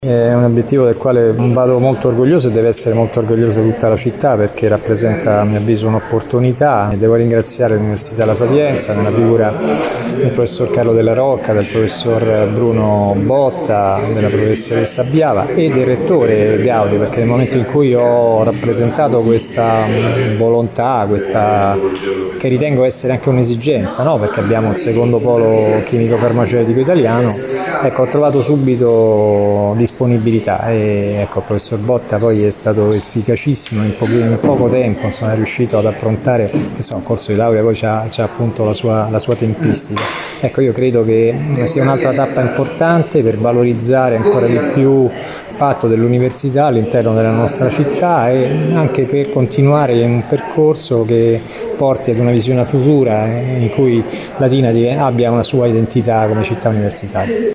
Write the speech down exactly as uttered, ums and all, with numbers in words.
È un obiettivo del quale vado molto orgoglioso e deve essere molto orgogliosa tutta la città, perché rappresenta a mio avviso un'opportunità. E devo ringraziare l'Università La Sapienza nella figura del professor Carlo Della Rocca, del professor Bruno Botta, della professoressa Biava e del rettore Gaudi, perché nel momento in cui ho rappresentato questa volontà, questa che ritengo essere anche un'esigenza, no? Perché abbiamo il secondo polo chimico-farmaceutico italiano, ecco, ho trovato subito disponibilità e ecco, il professor Botta poi è stato efficacissimo, in, po- in poco tempo sono riuscito ad approntare, che so, un corso di laurea poi c'ha, c'ha appunto la sua, la sua tempistica. Ecco, io credo che sia un'altra tappa importante per valorizzare ancora di più l'impatto dell'università all'interno della nostra città e anche per continuare in un percorso che porti ad una visione futura in cui Latina abbia una sua identità come città universitaria.